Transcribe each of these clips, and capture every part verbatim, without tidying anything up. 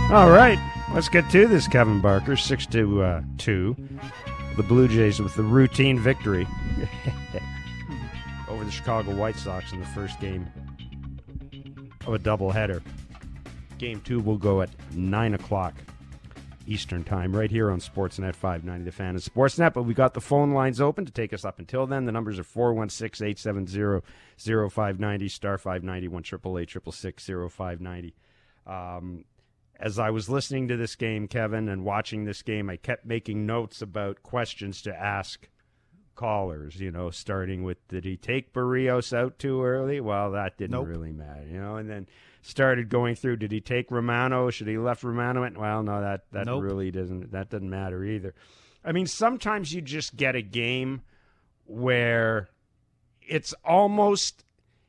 All right, let's get to this, Kevin Barker, six to uh, two. The Blue Jays with the routine victory over the Chicago White Sox in the first game of a doubleheader. Game two will go at nine o'clock Eastern Time, right here on Sportsnet five ninety, The Fan and Sportsnet. But we got the phone lines open to take us up until then. The numbers are four one six, eight seven zero, zero five nine zero, star five ninety, one eight eight eight, six six six, zero five nine zero. Um, as I was listening to this game, Kevin, and watching this game, I kept making notes about questions to ask callers, you know, starting with, did he take Barrios out too early? Well, that didn't Nope. really matter, you know, and then started going through, did he take Romano? Should he left Romano in? Well, no, that, that Nope. really doesn't, that doesn't matter either. I mean, sometimes you just get a game where it's almost,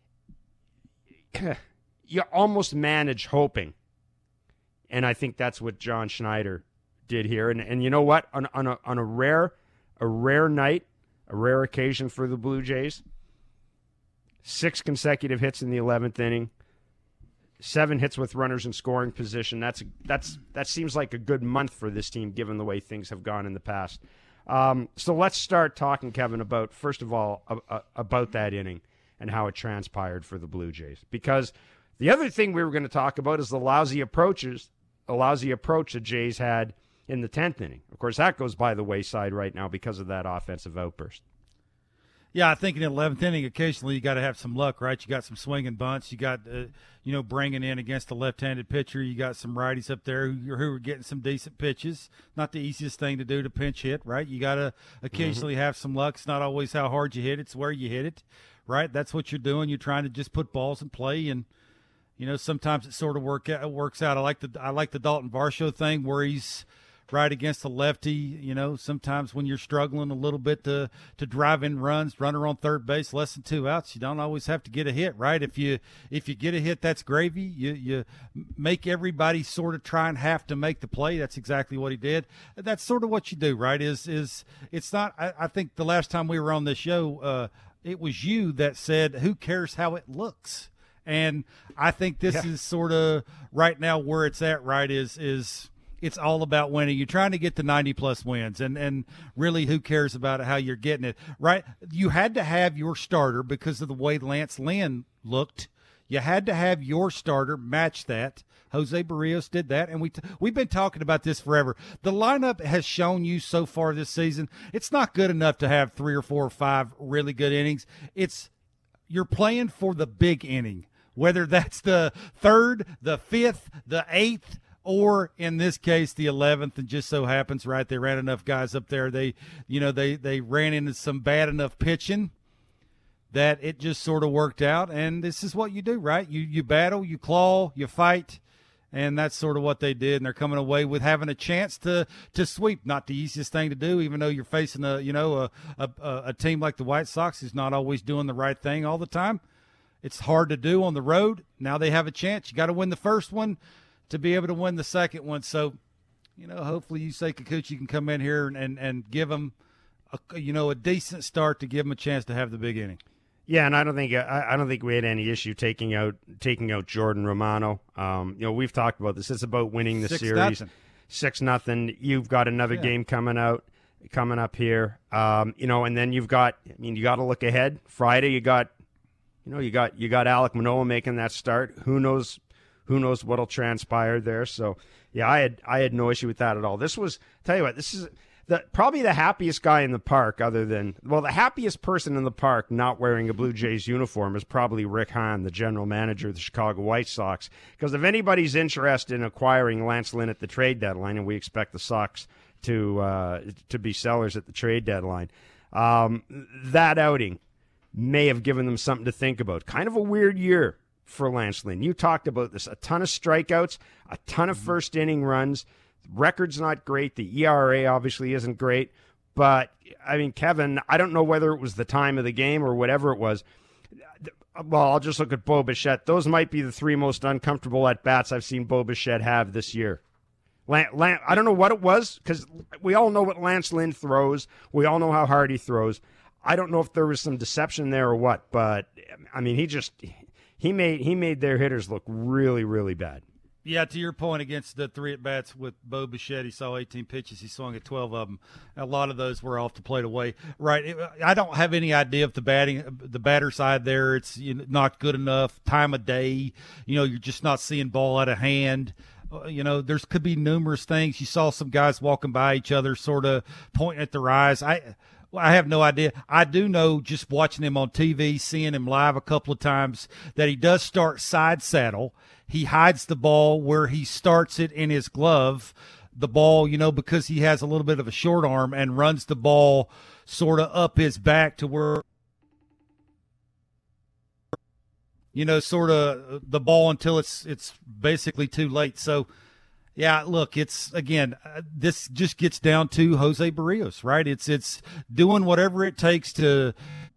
you almost manage hoping. And I think that's what John Schneider did here. And and you know what? On on a on a rare a rare night, a rare occasion for the Blue Jays, six consecutive hits in the eleventh inning, seven hits with runners in scoring position. That's that's that seems like a good month for this team, given the way things have gone in the past. Um, so let's start talking, Kevin, about first of all uh, about that inning and how it transpired for the Blue Jays. Because the other thing we were going to talk about is the lousy approaches. A lousy approach the Jays had in the tenth inning. Of course, that goes by the wayside right now because of that offensive outburst. Yeah, I think in the eleventh inning, occasionally you got to have some luck, right? You got some swinging bunts. You got, uh, you know, bringing in against a left-handed pitcher. You got some righties up there who, who are getting some decent pitches. Not the easiest thing to do to pinch hit, right? You got to occasionally mm-hmm. have some luck. It's not always how hard you hit it. It's where you hit it, right? That's what you're doing. You're trying to just put balls in play, and you know, sometimes it sort of work out, works out. I like the I like the Dalton Varsho thing where he's right against the lefty. You know, sometimes when you're struggling a little bit to to drive in runs, runner on third base, less than two outs, you don't always have to get a hit, right? If you if you get a hit, that's gravy. You you make everybody sort of try and have to make the play. That's exactly what he did. That's sort of what you do, right? Is is it's not. I, I think the last time we were on this show, uh, it was you that said, "Who cares how it looks?" And I think this yeah. is sort of right now where it's at, right, is is it's all about winning. You're trying to get to ninety-plus wins, and, and really who cares about how you're getting it, right? You had to have your starter because of the way Lance Lynn looked. You had to have your starter match that. Jose Barrios did that, and we t- we've been talking about this forever. The lineup has shown you so far this season it's not good enough to have three or four or five really good innings. It's you're playing for the big inning. Whether that's the third, the fifth, the eighth, or in this case the eleventh, and just so happens, right, they ran enough guys up there. They, you know, they they ran into some bad enough pitching that it just sort of worked out. And this is what you do, right? You you battle, you claw, you fight, and that's sort of what they did. And they're coming away with having a chance to to sweep. Not the easiest thing to do, even though you're facing a you know a a, a team like the White Sox who's not always doing the right thing all the time. It's hard to do on the road. Now they have a chance. You got to win the first one to be able to win the second one. So, you know, hopefully you say Kikuchi can come in here and, and, and give them, a, you know, a decent start to give them a chance to have the big inning. Yeah, and I don't think I, I don't think we had any issue taking out taking out Jordan Romano. Um, you know, we've talked about this. It's about winning the Six series. Nothing. Six nothing. You've got another Yeah. game coming out, coming up here. Um, you know, and then you've got. I mean, you got to look ahead. Friday, you got. You know, you got you got Alek Manoah making that start. Who knows? Who knows what'll transpire there? So, yeah, I had I had no issue with that at all. This was, tell you what, this is the probably the happiest guy in the park, other than well, the happiest person in the park not wearing a Blue Jays uniform is probably Rick Hahn, the general manager of the Chicago White Sox. Because if anybody's interested in acquiring Lance Lynn at the trade deadline, and we expect the Sox to uh, to be sellers at the trade deadline, um, that outing may have given them something to think about. Kind of a weird year for Lance Lynn. You talked about this. A ton of strikeouts, a ton of first inning runs. Record's not great. The E R A obviously isn't great. But, I mean, Kevin, I don't know whether it was the time of the game or whatever it was. Well, I'll just look at Bo Bichette. Those might be the three most uncomfortable at-bats I've seen Bo Bichette have this year. Lan- Lan- I don't know what it was, because we all know what Lance Lynn throws. We all know how hard he throws. I don't know if there was some deception there or what, but I mean, he just he made he made their hitters look really, really bad. Yeah, to your point, against the three at-bats with Bo Bichette, he saw eighteen pitches. He swung at twelve of them. A lot of those were off the plate away. Right. I don't have any idea if the batting, the batter side there, it's you know, not good enough, time of day. You know, you're just not seeing ball out of hand. Uh, you know, there's could be numerous things. You saw some guys walking by each other sort of pointing at their eyes. I Well, I have no idea. I do know, just watching him on T V, seeing him live a couple of times, that he does start side saddle. He hides the ball where he starts it in his glove, the ball, you know, because he has a little bit of a short arm, and runs the ball sort of up his back to where, you know, sort of the ball until it's it's basically too late. So, yeah, look, it's, again, uh, this just gets down to Jose Barrios, right? It's it's doing whatever it takes to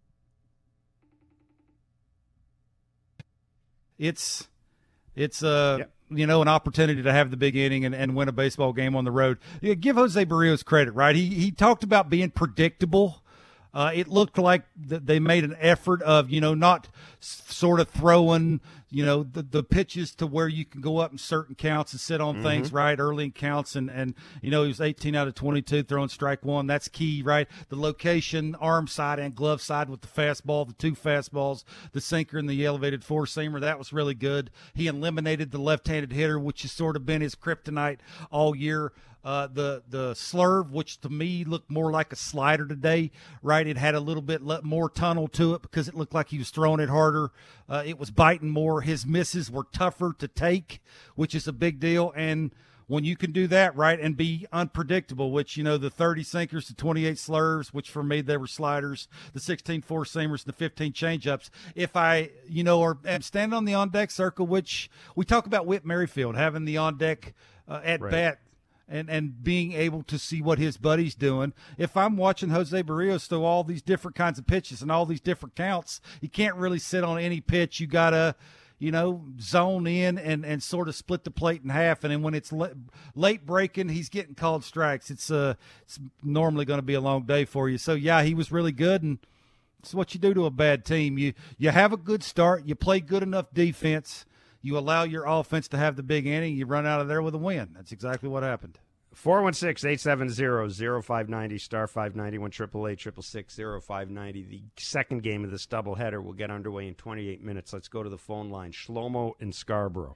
– it's it's uh, yep. you know, an opportunity to have the big inning and, and win a baseball game on the road. Yeah, give Jose Barrios credit, right? He, he talked about being predictable. Uh, it looked like th- they made an effort of, you know, not s- sort of throwing, you know, the, the pitches to where you can go up in certain counts and sit on mm-hmm. things, right, early in counts. And, and, you know, he was eighteen out of twenty-two throwing strike one. That's key, right? The location, arm side and glove side with the fastball, the two fastballs, the sinker and the elevated four-seamer, that was really good. He eliminated the left-handed hitter, which has sort of been his kryptonite all year. Uh, the the slurve, which to me looked more like a slider today, right? It had a little bit le- more tunnel to it because it looked like he was throwing it harder. Uh, it was biting more. His misses were tougher to take, which is a big deal. And when you can do that, right, and be unpredictable, which, you know, the thirty sinkers, the twenty-eight slurves, which for me they were sliders, the sixteen four-seamers, the fifteen changeups. If I, you know, or am standing on the on-deck circle, which we talk about Whit Merrifield having the on-deck uh, at right. bat, and and being able to see what his buddy's doing. If I'm watching Jose Barrios throw all these different kinds of pitches and all these different counts, you can't really sit on any pitch. You got to, you know, zone in and, and sort of split the plate in half. And then when it's le- late breaking, he's getting called strikes. It's uh, it's normally going to be a long day for you. So, yeah, he was really good, and it's what you do to a bad team. You You have a good start. You play good enough defense. You allow your offense to have the big inning, you run out of there with a win. That's exactly what happened. four one six, eight seven zero, zero five nine zero, star five ninety, one eight eight eight, six six zero five nine zero. The second game of this doubleheader will get underway in twenty-eight minutes. Let's go to the phone line. Shlomo in Scarborough.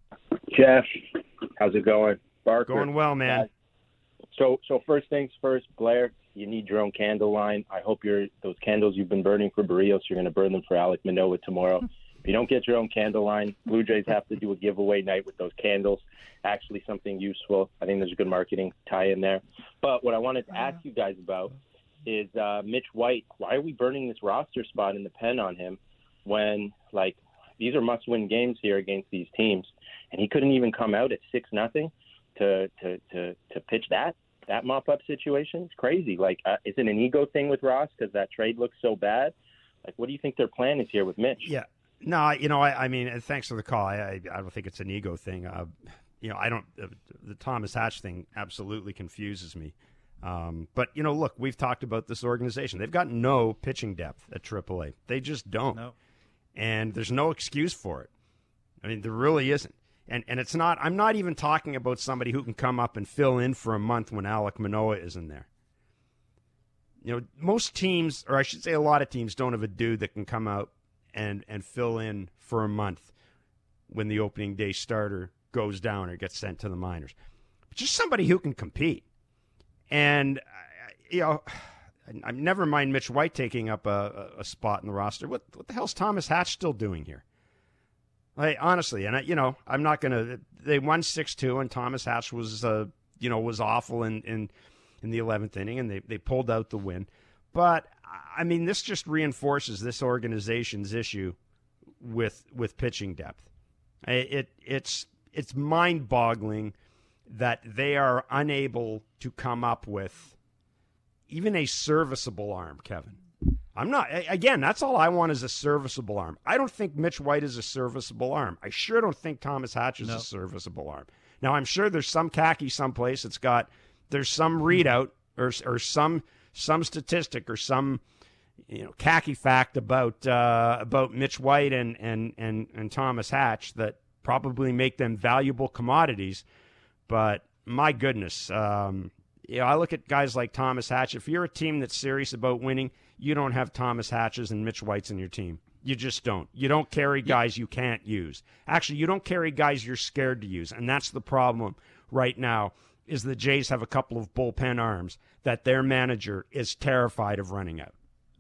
Jeff, how's it going? Barker. Going well, man. So, so first things first, Blair, you need your own candle line. I hope you're, those candles you've been burning for Barrios, you're going to burn them for Alek Manoah tomorrow. If you don't get your own candle line, Blue Jays have to do a giveaway night with those candles. Actually something useful. I think there's a good marketing tie in there. But what I wanted to ask you guys about is uh, Mitch White. Why are we burning this roster spot in the pen on him when, like, these are must-win games here against these teams, and he couldn't even come out at six nothing to to to to pitch that that mop-up situation? It's crazy. Like, uh, is it an ego thing with Ross because that trade looks so bad? Like, what do you think their plan is here with Mitch? Yeah. No, you know, I, I mean, thanks for the call. I, I, I don't think it's an ego thing. Uh, you know, I don't. Uh, the Thomas Hatch thing absolutely confuses me. Um, but you know, look, we've talked about this organization. They've got no pitching depth at triple A. They just don't, no. And there's no excuse for it. I mean, there really isn't. And and it's not. I'm not even talking about somebody who can come up and fill in for a month when Alek Manoah isn't there. You know, most teams, or I should say, a lot of teams, don't have a dude that can come out and and fill in for a month when the opening day starter goes down or gets sent to the minors. But just somebody who can compete. And, uh, you know, I never mind Mitch White taking up a, a spot in the roster. What what the hell's Thomas Hatch still doing here? Like, honestly, and, I, you know, I'm not going to – they won six two, and Thomas Hatch was, uh, you know, was awful in, in, in the eleventh inning, and they, they pulled out the win. But – I mean, this just reinforces this organization's issue with with pitching depth. It it's it's mind-boggling that they are unable to come up with even a serviceable arm, Kevin. I'm not again, that's all I want is a serviceable arm. I don't think Mitch White is a serviceable arm. I sure don't think Thomas Hatch is no. a serviceable arm. Now, I'm sure there's some khaki someplace that's got there's some readout or or some some statistic or some you know, khaki fact about uh, about Mitch White and, and, and, and Thomas Hatch that probably make them valuable commodities. But my goodness, um, you know, I look at guys like Thomas Hatch. If you're a team that's serious about winning, you don't have Thomas Hatches and Mitch Whites in your team. You just don't. You don't carry guys you can't use. Actually, you don't carry guys you're scared to use, and that's the problem right now, is the Jays have a couple of bullpen arms that their manager is terrified of running out.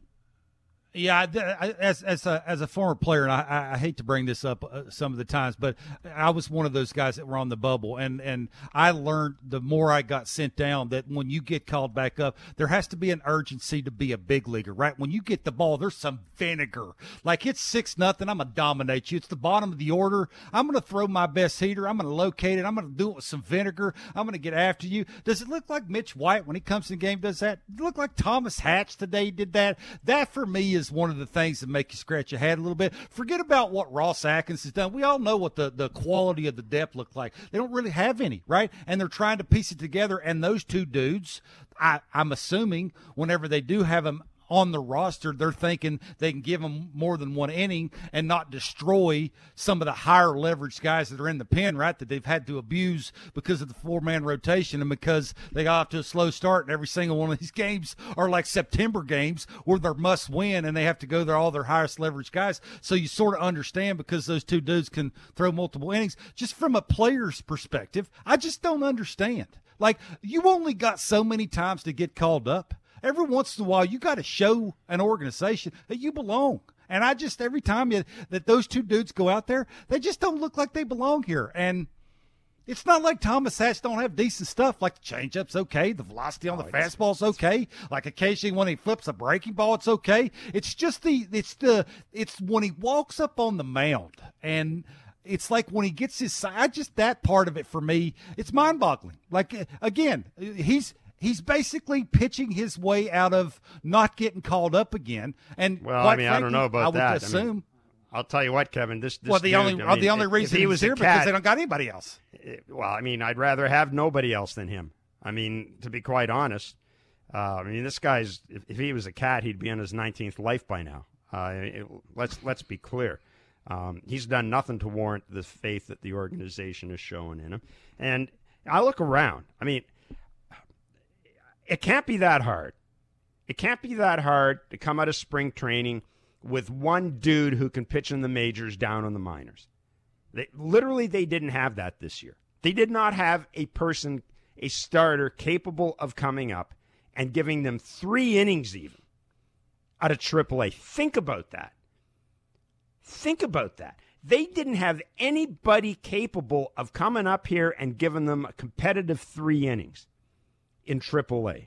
Yeah, as as a as a former player, and I, I hate to bring this up uh, some of the times, but I was one of those guys that were on the bubble, and and I learned the more I got sent down that when you get called back up, there has to be an urgency to be a big leaguer, right? When you get the ball, there's some vinegar. Like it's six nothing, I'm gonna dominate you. It's the bottom of the order. I'm gonna throw my best heater. I'm gonna locate it. I'm gonna do it with some vinegar. I'm gonna get after you. Does it look like Mitch White when he comes in the game does that? Does it look like Thomas Hatch today did that? That for me is one of the things that make you scratch your head a little bit. Forget about what Ross Atkins has done. We all know what the, the quality of the depth looked like. They don't really have any, right? And they're trying to piece it together. And those two dudes, I, I'm assuming whenever they do have them on the roster, they're thinking they can give them more than one inning and not destroy some of the higher leverage guys that are in the pen, right, that they've had to abuse because of the four-man rotation and because they got off to a slow start, and every single one of these games are like September games where they're must-win and they have to go there all their highest leverage guys. So you sort of understand because those two dudes can throw multiple innings. Just from a player's perspective, I just don't understand. Like, you only got so many times to get called up. Every once in a while, you got to show an organization that you belong. And I just, every time you, that those two dudes go out there, they just don't look like they belong here. And it's not like Thomas Hatch don't have decent stuff. Like the changeup's okay. The velocity on the oh, fastball's okay. Like occasionally when he flips a breaking ball, it's okay. It's just the, it's the, it's when he walks up on the mound and it's like when he gets his side, just that part of it for me, it's mind boggling. Like, again, he's, He's basically pitching his way out of not getting called up again. And well, I mean, frankly, I don't know about I would that. assume. I mean, I'll tell you what, Kevin. This, this well, the dude, only I mean, the only if, reason if he was here cat, because they don't got anybody else. Well, I mean, I'd rather have nobody else than him. I mean, to be quite honest, uh, I mean, this guy's. If, if he was a cat, he'd be on his nineteenth life by now. Uh, it, let's let's be clear. Um, he's done nothing to warrant the faith that the organization is showing in him. And I look around. I mean. It can't be that hard. It can't be that hard to come out of spring training with one dude who can pitch in the majors down on the minors. They, literally, they didn't have that this year. They did not have a person, a starter, capable of coming up and giving them three innings even out of triple A. Think about that. Think about that. They didn't have anybody capable of coming up here and giving them a competitive three innings in triple A.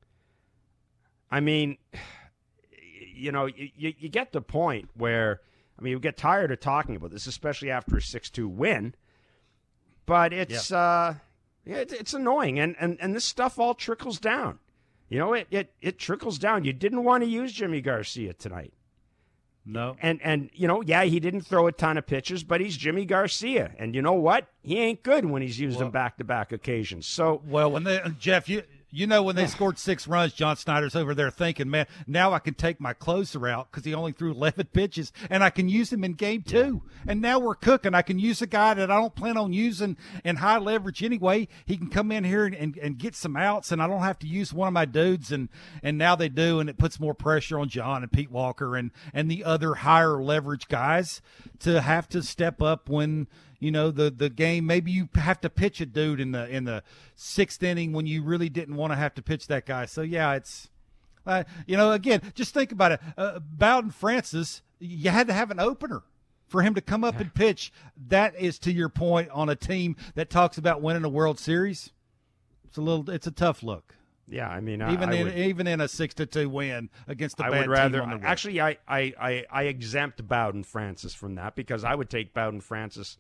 I mean, you know, you, you get the point where, I mean, you get tired of talking about this, especially after a six two win, but it's yeah. uh, it, it's annoying, and, and, and this stuff all trickles down. You know, it, it, it trickles down. You didn't want to use Jimmy Garcia tonight. No. And, and you know, yeah, he didn't throw a ton of pitches, but he's Jimmy Garcia. And you know what? He ain't good when he's used well, them back-to-back occasions. So, well, when they, Jeff, you you know when they scored six runs, John Snyder's over there thinking, man, now I can take my closer out because he only threw eleven pitches, and I can use him in game two. Yeah. And now we're cooking. I can use a guy that I don't plan on using in high leverage anyway. He can come in here and, and, and get some outs, and I don't have to use one of my dudes. And, and now they do, and it puts more pressure on John and Pete Walker and, and the other higher leverage guys to have to step up when – you know, the, the game, maybe you have to pitch a dude in the in the sixth inning when you really didn't want to have to pitch that guy. So, yeah, it's, uh, you know, again, just think about it. Uh, Bowden Francis, you had to have an opener for him to come up and pitch. That is, to your point, on a team that talks about winning a World Series. It's a little, it's a tough look. Yeah, I mean, even I, I in would, even in a six to two win against the I bad would rather, team on the actually, I, I, I, I exempt Bowden Francis from that because I would take Bowden Francis.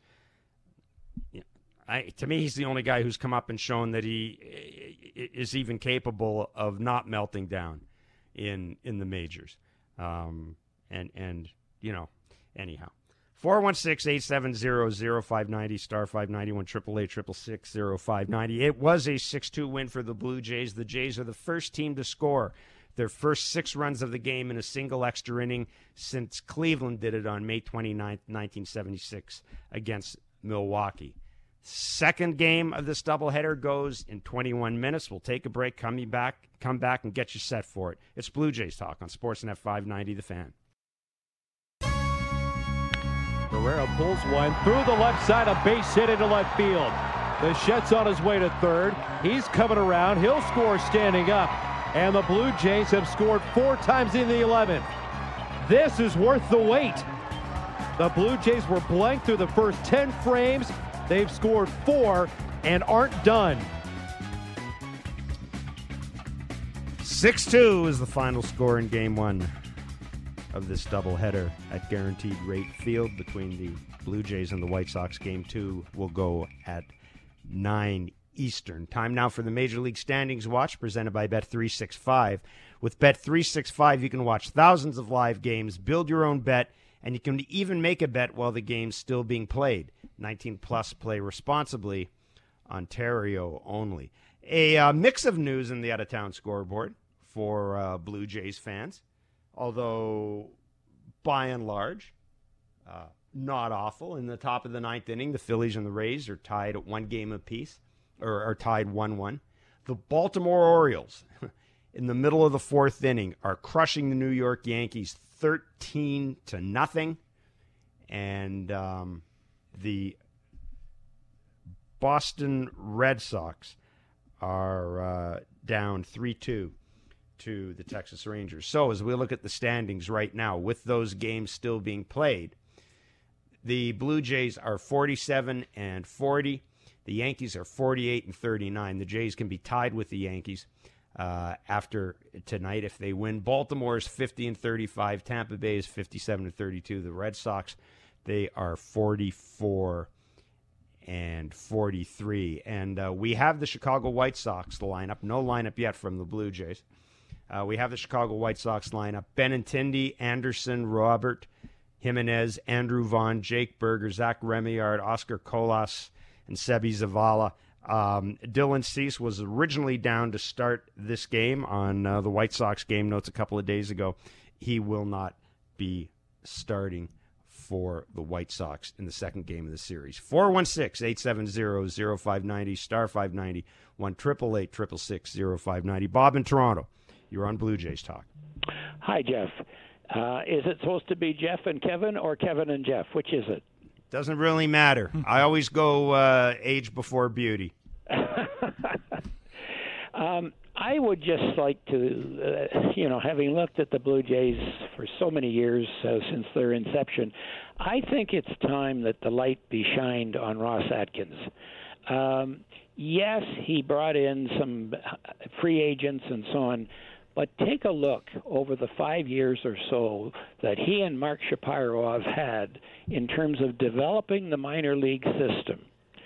I, to me, he's the only guy who's come up and shown that he is even capable of not melting down in in the majors. Um, and, and you know, anyhow. four one six, eight seven zero, zero five nine zero, star five ninety-one, triple A, triple six, zero five ninety. It was a six two win for the Blue Jays. The Jays are the first team to score their first six runs of the game in a single extra inning since Cleveland did it on May twenty-ninth, nineteen seventy-six against Milwaukee. Second game of this doubleheader goes in twenty-one minutes. We'll take a break, come you back, come back and get you set for it. It's Blue Jays Talk on Sportsnet five ninety The Fan. Guerrero pulls one through the left side, a base hit into left field. Bichette's on his way to third. He's coming around. He'll score standing up. And the Blue Jays have scored four times in the eleventh. This is worth the wait. The Blue Jays were blank through the first ten frames. They've scored four and aren't done. six two is the final score in game one of this doubleheader at Guaranteed Rate Field between the Blue Jays and the White Sox. Game two will go at nine Eastern. Time now for the Major League Standings Watch presented by Bet three sixty-five. With Bet three sixty-five, you can watch thousands of live games, build your own bet, and you can even make a bet while the game's still being played. nineteen plus, play responsibly. Ontario only. A uh, mix of news in the out-of-town scoreboard for uh, Blue Jays fans, although by and large, uh, not awful. In the top of the ninth inning, the Phillies and the Rays are tied at one game apiece, or are tied one one. The Baltimore Orioles, in the middle of the fourth inning, are crushing the New York Yankees thirteen to nothing, and um, the Boston Red Sox are uh, down three two to the Texas Rangers. So as we look at the standings right now, with those games still being played, the Blue Jays are forty-seven and forty. The Yankees are forty-eight and thirty-nine. The Jays can be tied with the Yankees uh, after tonight if they win. Baltimore is fifty and thirty-five. Tampa Bay is fifty-seven and thirty-two. The Red Sox, they are forty-four and forty-three. And uh, we have the Chicago White Sox lineup. No lineup yet from the Blue Jays. Uh, we have the Chicago White Sox lineup. Benintendi, Anderson, Robert Jimenez, Andrew Vaughn, Jake Berger, Zach Remillard, Oscar Colas, and Sebi Zavala. Um, Dylan Cease was originally down to start this game on uh, the White Sox game notes a couple of days ago. He will not be starting for the White Sox in the second game of the series. four one six, eight seven zero, zero five nine zero, star five ninety, one eight eight eight, six six six, zero five nine zero. Bob in Toronto, you're on Blue Jays Talk. Hi, Jeff. Uh, is it supposed to be Jeff and Kevin or Kevin and Jeff? Which is it? Doesn't really matter. I always go uh, age before beauty. um, I would just like to, uh, you know, having looked at the Blue Jays for so many years uh, since their inception, I think it's time that the light be shined on Ross Atkins. Um, yes, he brought in some free agents and so on, but take a look over the five years or so that he and Mark Shapiro have had in terms of developing the minor league system.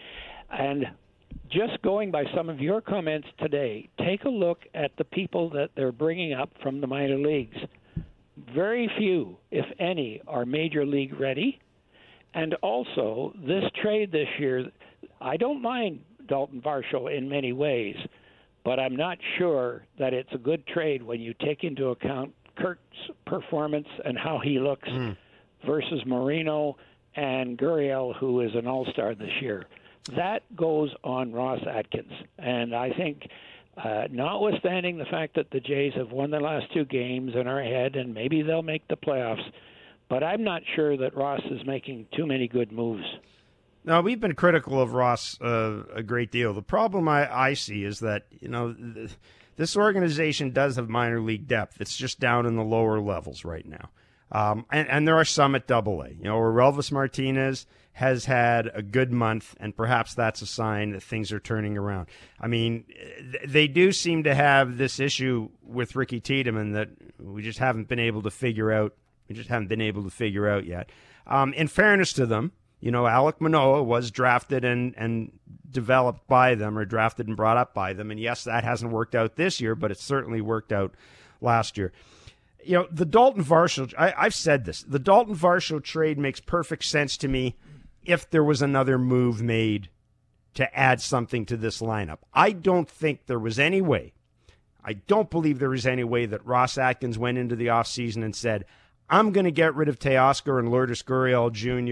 And just going by some of your comments today, take a look at the people that they're bringing up from the minor leagues. Very few, if any, are major league ready. And also, this trade this year, I don't mind Dalton Varsho in many ways, but I'm not sure that it's a good trade when you take into account Kurt's performance and how he looks mm. versus Marino and Gurriel, who is an all-star this year. That goes on Ross Atkins. And I think, uh, notwithstanding the fact that the Jays have won their last two games and are ahead, and maybe they'll make the playoffs, but I'm not sure that Ross is making too many good moves. No, we've been critical of Ross uh, a great deal. The problem I, I see is that, you know, th- this organization does have minor league depth. It's just down in the lower levels right now. Um, and, and there are some at double A. You know, where Elvis Martinez has had a good month, and perhaps that's a sign that things are turning around. I mean, th- they do seem to have this issue with Ricky Tiedemann that we just haven't been able to figure out. We just haven't been able to figure out yet. Um, in fairness to them, you know, Alek Manoah was drafted and, and developed by them, or drafted and brought up by them. And yes, that hasn't worked out this year, but it certainly worked out last year. You know, the Dalton Varsho, I, I've said this, the Dalton Varsho trade makes perfect sense to me if there was another move made to add something to this lineup. I don't think there was any way, I don't believe there was any way that Ross Atkins went into the offseason and said, I'm going to get rid of Teoscar and Lourdes Gurriel Junior,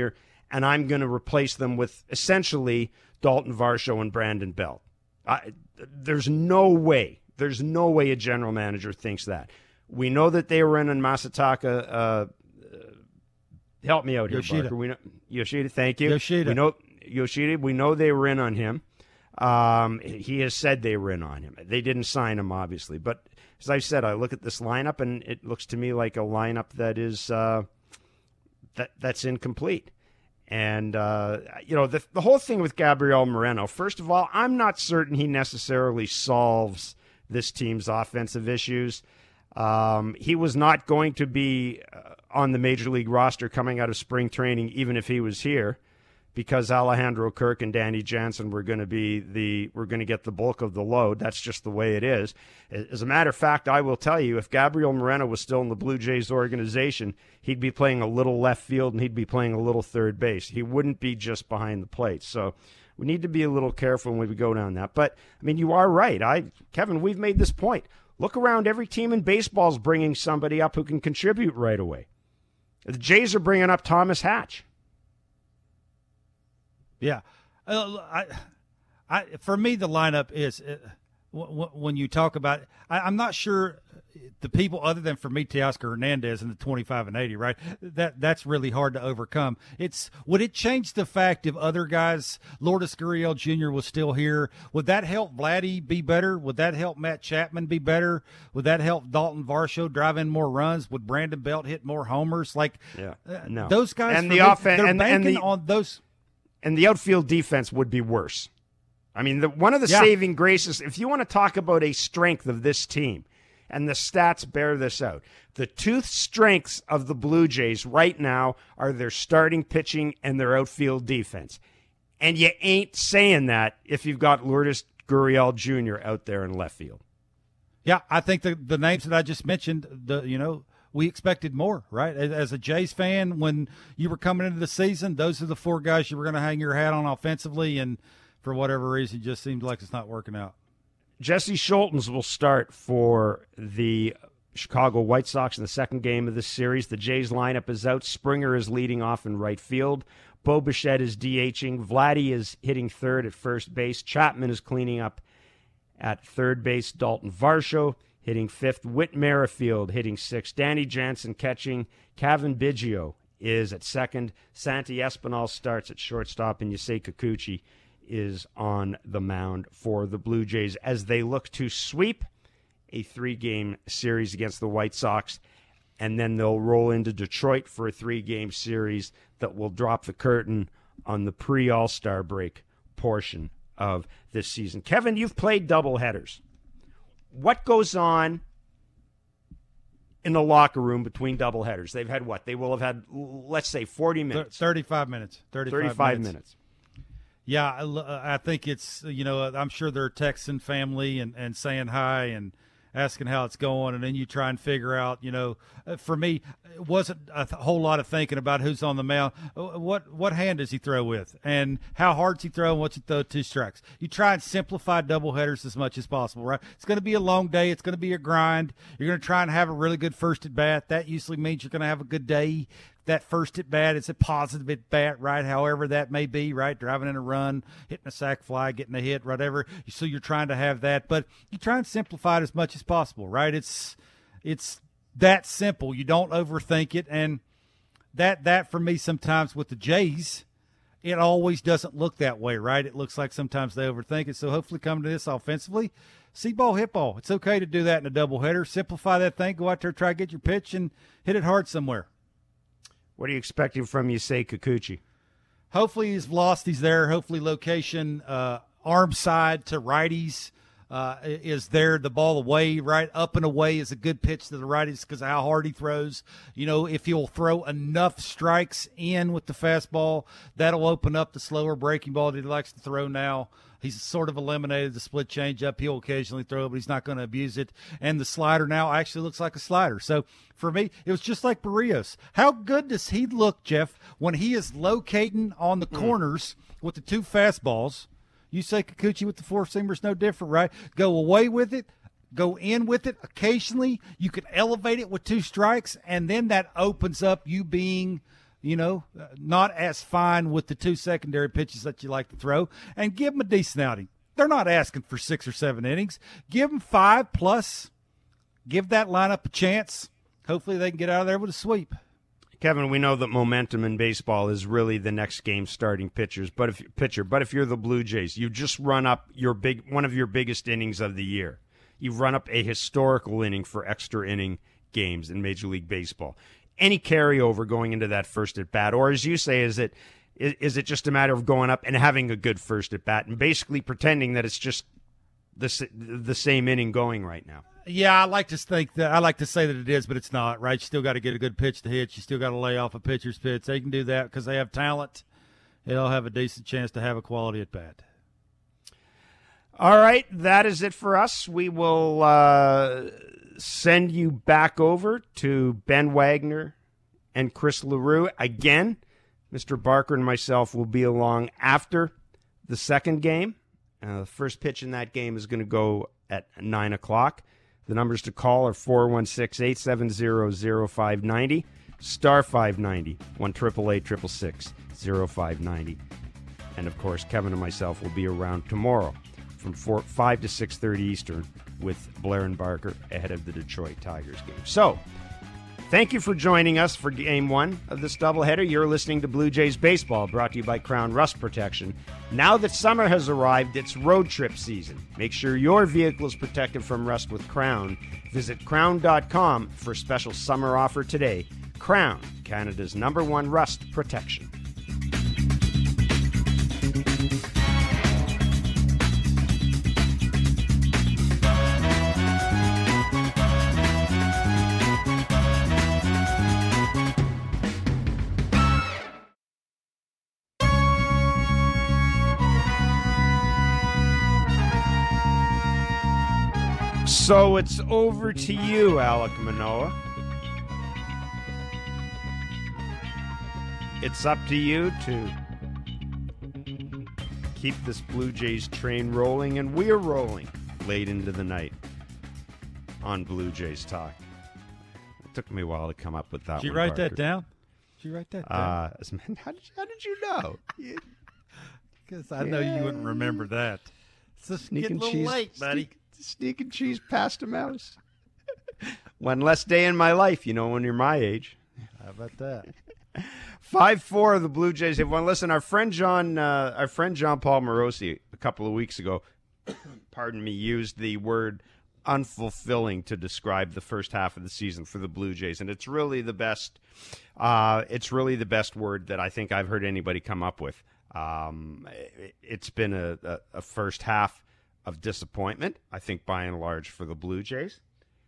and I'm going to replace them with essentially Dalton Varsho and Brandon Belt. I, there's no way, there's no way a general manager thinks that. We know that they were in on Masataka. Uh, help me out here, Yoshida. Barker. We know, Yoshida, thank you. Yoshida. We know Yoshida. We know they were in on him. Um, he has said they were in on him. They didn't sign him, obviously. But as I said, I look at this lineup, and it looks to me like a lineup that is uh, that that's incomplete. And, uh, you know, the, the whole thing with Gabriel Moreno, first of all, I'm not certain he necessarily solves this team's offensive issues. Um, he was not going to be uh, on the Major League roster coming out of spring training, even if he was here, because Alejandro Kirk and Danny Jansen were going to be the were going to get the bulk of the load. That's just the way it is. As a matter of fact, I will tell you, if Gabriel Moreno was still in the Blue Jays organization, he'd be playing a little left field and he'd be playing a little third base. He wouldn't be just behind the plate. So we need to be a little careful when we go down that. But I mean, you are right. I, Kevin, we've made this point. Look around. Every team in baseball is bringing somebody up who can contribute right away. The Jays are bringing up Thomas Hatch. Yeah, uh, I, I, for me, the lineup is uh, w- w- when you talk about. I, I'm not sure the people other than for me, Teoscar Hernandez in the twenty-five and eighty. Right, that that's really hard to overcome. It's would it change the fact if other guys, Lourdes Gurriel Junior was still here? Would that help Vladdy be better? Would that help Matt Chapman be better? Would that help Dalton Varsho drive in more runs? Would Brandon Belt hit more homers? Like, yeah, uh, no. those guys and for the me, offense they're and, banking and the, on those. And the outfield defense would be worse. I mean, the, one of the Yeah. saving graces, if you want to talk about a strength of this team, and the stats bear this out, the two strengths of the Blue Jays right now are their starting pitching and their outfield defense. And you ain't saying that if you've got Lourdes Gurriel Junior out there in left field. Yeah, I think the the names that I just mentioned, the you know, we expected more, right? As a Jays fan, when you were coming into the season, those are the four guys you were going to hang your hat on offensively, and for whatever reason, it just seems like it's not working out. Jesse Schultens will start for the Chicago White Sox in the second game of this series. The Jays lineup is out. Springer is leading off in right field. Bo Bichette is DHing. Vladdy is hitting third at first base. Chapman is cleaning up at third base. Dalton Varsho hitting fifth. Whit Merrifield hitting sixth. Danny Jansen catching. Kevin Biggio is at second. Santi Espinal starts at shortstop, and Yusei Kikuchi is on the mound for the Blue Jays as they look to sweep a three-game series against the White Sox, and then they'll roll into Detroit for a three-game series that will drop the curtain on the pre-All-Star break portion of this season. Kevin, you've played doubleheaders. What goes on in the locker room between doubleheaders? They've had what? They will have had, let's say, forty minutes. thirty-five minutes. thirty-five, thirty-five minutes. minutes. Yeah, I, I think it's, you know, I'm sure they're texting family and, and saying hi and asking how it's going, and then you try and figure out, you know, for me, it wasn't a th- whole lot of thinking about who's on the mound. What what hand does he throw with, and how hard's he throw, and what's he throw two strikes? You try and simplify doubleheaders as much as possible, right? It's going to be a long day. It's going to be a grind. You're going to try and have a really good first at bat. That usually means you're going to have a good day. That first at bat is a positive at bat, right? However that may be, right? Driving in a run, hitting a sac fly, getting a hit, whatever. So you're trying to have that, but you try and simplify it as much as possible, right? It's it's that simple. You don't overthink it, and that that for me sometimes with the Jays, it always doesn't look that way, right? It looks like sometimes they overthink it. So hopefully coming to this offensively, see ball, hit ball. It's okay to do that in a doubleheader. Simplify that thing. Go out there, try to get your pitch, and hit it hard somewhere. What are you expecting from Yusei Kikuchi? Hopefully his velocity's there. Hopefully location, uh, arm side to righties uh, is there. The ball away, right up and away is a good pitch to the righties because of how hard he throws. You know, if he'll throw enough strikes in with the fastball, that'll open up the slower breaking ball that he likes to throw now. He's sort of eliminated the split changeup. He'll occasionally throw it, but he's not going to abuse it. And the slider now actually looks like a slider. So for me, it was just like Barrios. How good does he look, Jeff, when he is locating on the mm. corners with the two fastballs? You say Kikuchi with the four-seamers, no different, right? Go away with it. Go in with it. Occasionally, you can elevate it with two strikes, and then that opens up you being you know, not as fine with the two secondary pitches that you like to throw, and give them a decent outing. They're not asking for six or seven innings. Give them five plus. Give that lineup a chance. Hopefully they can get out of there with a sweep. Kevin, we know that momentum in baseball is really the next game starting pitchers, but if pitcher. But if you're the Blue Jays, you just run up your big one of your biggest innings of the year. You've run up a historical inning for extra inning games in Major League Baseball. Any carryover going into that first at bat, or as you say, is it is, is it just a matter of going up and having a good first at bat and basically pretending that it's just the the same inning going right now? Yeah, I like to think that I like to say that it is, but it's not, right? You still got to get a good pitch to hit. You still got to lay off a pitcher's pitch. They can do that because they have talent. They'll have a decent chance to have a quality at bat. All right, that is it for us. We will uh, send you back over to Ben Wagner and Chris LaRue. Again, Mister Barker and myself will be along after the second game. Uh, the first pitch in that game is going to go at nine o'clock. The numbers to call are four one six, eight seven zero, zero five nine zero, star five ninety, one eight eight eight six six, zero five nine zero. And, of course, Kevin and myself will be around tomorrow from four, five to six thirty Eastern with Blair and Barker ahead of the Detroit Tigers game. So, thank you for joining us for Game one of this doubleheader. You're listening to Blue Jays Baseball, brought to you by Crown Rust Protection. Now that summer has arrived, it's road trip season. Make sure your vehicle is protected from rust with Crown. Visit crown dot com for a special summer offer today. Crown, Canada's number one rust protection. So it's over to you, Alec Manoah. It's up to you to keep this Blue Jays train rolling, and we're rolling late into the night on Blue Jays Talk. It took me a while to come up with that one. Did you write Barker. that down? Did you write that down? Uh, how, did you, how did you know? Because I know you wouldn't remember that. It's just getting a little cheese, late, buddy. Sneak, sneak and cheese pasta mouse. One less day in my life, you know, when you're my age. How about that? five four of the Blue Jays have won. Listen, our friend John, uh, our friend John Paul Morosi, a couple of weeks ago, pardon me, used the word unfulfilling to describe the first half of the season for the Blue Jays, and it's really the best. Uh, it's really the best word that I think I've heard anybody come up with. Um, it, it's been a, a, a first half of disappointment, I think, by and large, for the Blue Jays.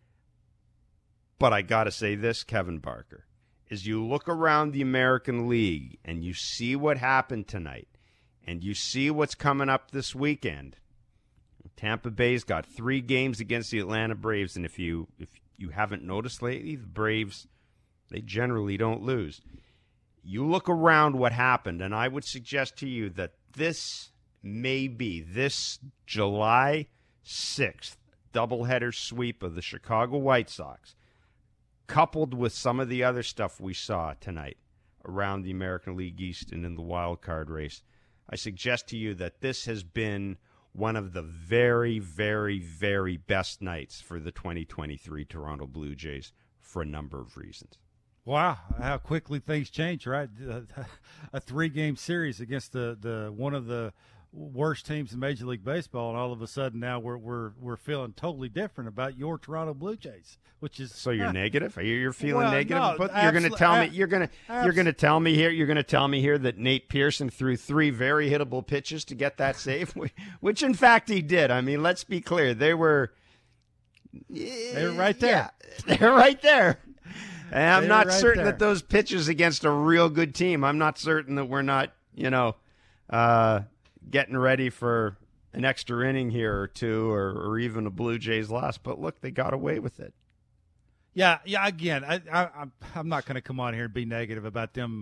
But I got to say this, Kevin Barker, is you look around the American League and you see what happened tonight, and you see what's coming up this weekend. Tampa Bay's got three games against the Atlanta Braves, and if you if you haven't noticed lately, the Braves, they generally don't lose. You look around what happened, and I would suggest to you that this may be, this July sixth doubleheader sweep of the Chicago White Sox, coupled with some of the other stuff we saw tonight around the American League East and in the wild card race, I suggest to you that this has been one of the very, very, very best nights for the twenty twenty-three Toronto Blue Jays for a number of reasons. Wow, how quickly things change, right? A three-game series against the, the one of the worst teams in Major League Baseball, and all of a sudden now we're we're we're feeling totally different about your Toronto Blue Jays, which is so you're uh, negative. Are you you're feeling well, negative? No, but you're going to tell me you're going to abs- you're going to tell me here you're going to tell me here that Nate Pearson threw three very hittable pitches to get that save, which in fact he did. I mean, let's be clear, they were they're right there. Yeah, they're right there. And I'm they're not right certain there. that those pitches against a real good team. I'm not certain that we're not, you know, uh, getting ready for an extra inning here or two, or, or even a Blue Jays loss. But look, they got away with it. Yeah, yeah. Again, I, I, I'm I'm not going to come on here and be negative about them,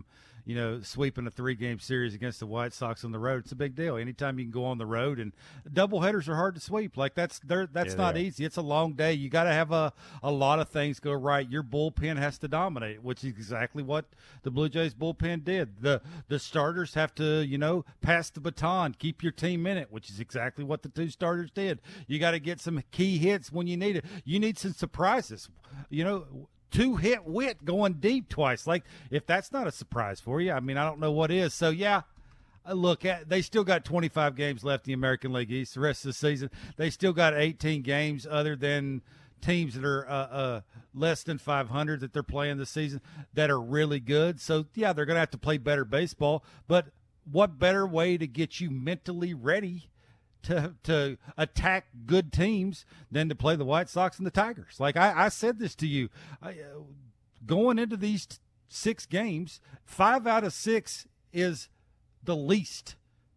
you know, sweeping a three-game series against the White Sox on the road. It's a big deal. Anytime you can go on the road, and doubleheaders are hard to sweep. Like that's they're, that's Yeah, not they are. easy. It's a long day. You got to have a a lot of things go right. Your bullpen has to dominate, which is exactly what the Blue Jays bullpen did. The the starters have to, you know, pass the baton, keep your team in it, which is exactly what the two starters did. You got to get some key hits when you need it. You need some surprises. You know, two hit Witt going deep twice. Like, if that's not a surprise for you, I mean, I don't know what is. So, yeah, look, at they still got twenty-five games left in the American League East the rest of the season. They still got eighteen games other than teams that are uh, uh, less than five hundred that they're playing this season that are really good. So, yeah, they're going to have to play better baseball. But what better way to get you mentally ready to to attack good teams than to play the White Sox and the Tigers? Like I, I said this to you, I, uh, going into these t- six games, five out of six is the least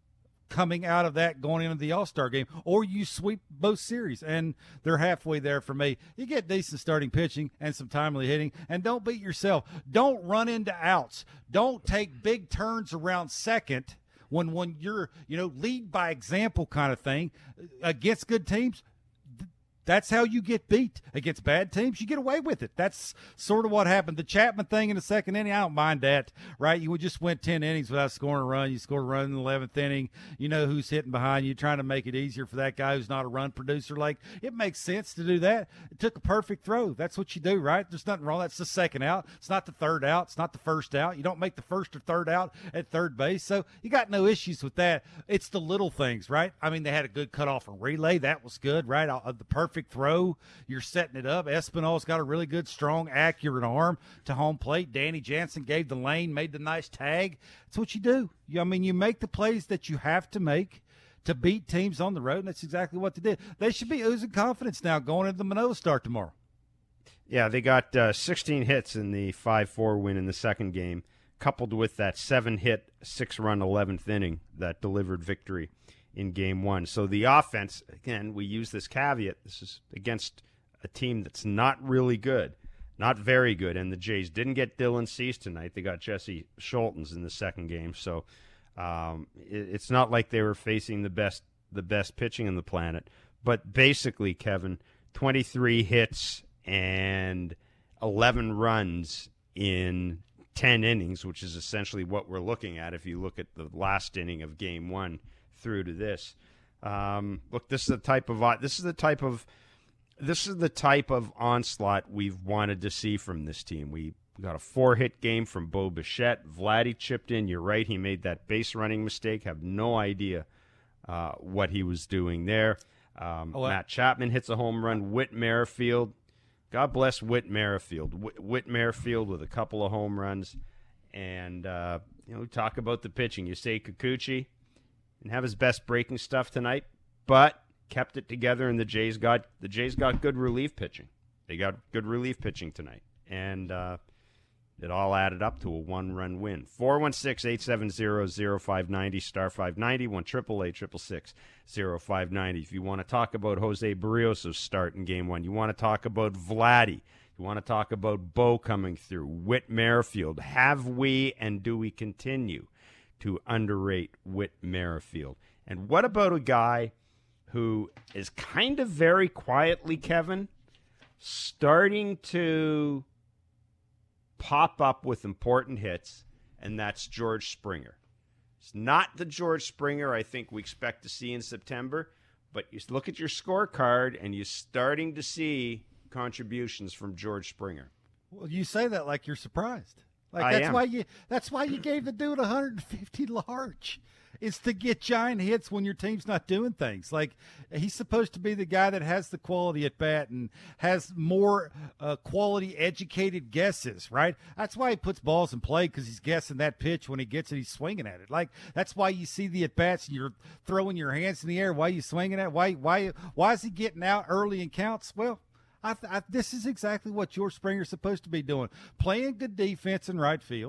coming out of that going into the All-Star game, or you sweep both series, and they're halfway there for me. You get decent starting pitching and some timely hitting, and don't beat yourself. Don't run into outs. Don't take big turns around second when when you're, you know, lead by example kind of thing against good teams. That's how you get beat. Against bad teams, you get away with it. That's sort of what happened. The Chapman thing in the second inning, I don't mind that, right? You just went ten innings without scoring a run. You scored a run in the eleventh inning. You know who's hitting behind you, trying to make it easier for that guy who's not a run producer. Like, it makes sense to do that. It took a perfect throw. That's what you do, right? There's nothing wrong. That's the second out. It's not the third out. It's not the first out. You don't make the first or third out at third base. So you got no issues with that. It's the little things, right? I mean, they had a good cutoff and relay. That was good, right? Uh, the perfect throw, you're setting it up. Espinal's got a really good, strong, accurate arm to home plate. Danny Jansen gave the lane, made the nice tag. That's what you do. You, I mean, you make the plays that you have to make to beat teams on the road, and that's exactly what they did. They should be oozing confidence now going into the Manoah start tomorrow. Yeah, they got uh, sixteen hits in the five four win in the second game, coupled with that seven-hit, six-run eleventh inning that delivered victory in game one. So the offense, again, we use this caveat, this is against a team that's not really good, not very good, and the Jays didn't get Dylan Cease tonight. They got Jesse Scholtens in the second game, so um, it, it's not like they were facing the best the best pitching on the planet. But basically, Kevin, twenty-three hits and eleven runs in ten innings, which is essentially what we're looking at if you look at the last inning of game one through to this. Um, look, this is the type of this is the type of this is the type of onslaught we've wanted to see from this team. We got a four-hit game from Bo Bichette. Vladdy chipped in. You're right. He made that base running mistake. Have no idea uh, what he was doing there. Um, oh, I- Matt Chapman hits a home run. Whit Merrifield. God bless Whit Merrifield. Whit, Whit Merrifield with a couple of home runs. And, uh, you know, talk about the pitching. You say Kikuchi didn't have his best breaking stuff tonight, but kept it together, and the Jays got the Jays got good relief pitching. They got good relief pitching tonight, and uh, it all added up to a one-run win. four one six, eight seven zero, zero five nine zero, star five ninety, one eight eight eight six six, zero five nine zero. If you want to talk about Jose Barrios' start in game one, you want to talk about Vladdy, you want to talk about Bo coming through, Whit Merrifield, have we and do we continue to underrate Whit Merrifield? And what about a guy who is kind of very quietly, Kevin, starting to pop up with important hits, and that's George Springer. It's not the George Springer I think we expect to see in September, but you look at your scorecard and you're starting to see contributions from George Springer. Well, you say that like you're surprised. Like I that's am. why you that's why you gave the dude one hundred fifty large. It's to get giant hits when your team's not doing things. Like, he's supposed to be the guy that has the quality at bat and has more uh, quality educated guesses, right? That's why he puts balls in play, because he's guessing that pitch when he gets it, he's swinging at it. Like, that's why you see the at bats and you're throwing your hands in the air. Why are you swinging at? Why why why is he getting out early in counts? Well, I, I, this is exactly what George Springer's supposed to be doing, playing good defense in right field,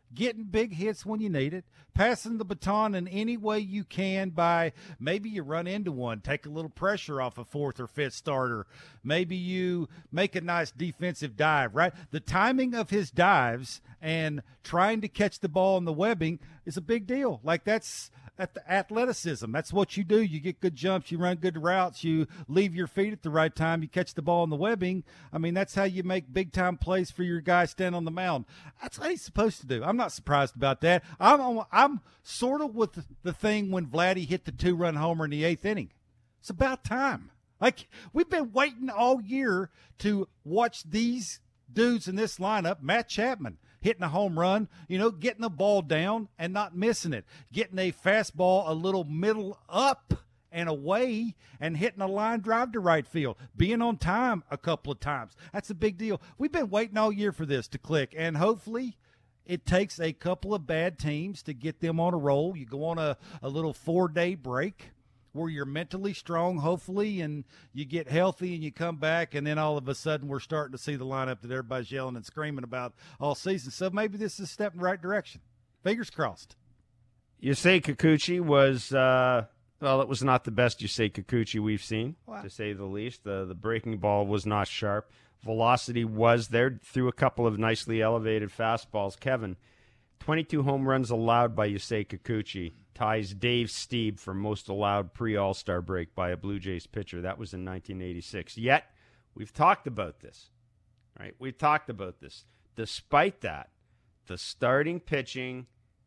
getting big hits when you need it, passing the baton in any way you can by maybe you run into one, take a little pressure off a fourth or fifth starter. Maybe you make a nice defensive dive, right? The timing of his dives and trying to catch the ball in the webbing is a big deal. Like that's at the athleticism. That's what you do. You get good jumps, you run good routes, you leave your feet at the right time, you catch the ball in the webbing. I mean, that's how you make big-time plays for your guy standing on the mound. That's what he's supposed to do. I'm not surprised about that. I'm, I'm sort of with the thing when Vladdy hit the two-run homer in the eighth inning. It's about time. Like, we've been waiting all year to watch these dudes in this lineup. Matt Chapman hitting a home run, you know, getting the ball down and not missing it, getting a fastball a little middle up and away and hitting a line drive to right field, being on time a couple of times. That's a big deal. We've been waiting all year for this to click, and hopefully it takes a couple of bad teams to get them on a roll. You go on a, a little four-day break where you're mentally strong, hopefully, and you get healthy and you come back, and then all of a sudden we're starting to see the lineup that everybody's yelling and screaming about all season. So maybe this is a step in the right direction. Fingers crossed. Yusei Kikuchi was, uh, well, it was not the best Yusei Kikuchi we've seen, wow. to say the least. The, the breaking ball was not sharp. Velocity was there, threw a couple of nicely elevated fastballs. Kevin, twenty-two home runs allowed by Yusei Kikuchi. Ties Dave Stieb for most allowed pre-All-Star break by a Blue Jays pitcher. That was in nineteen eighty-six. Yet, we've talked about this, right? We've talked about this. Despite that, the starting pitching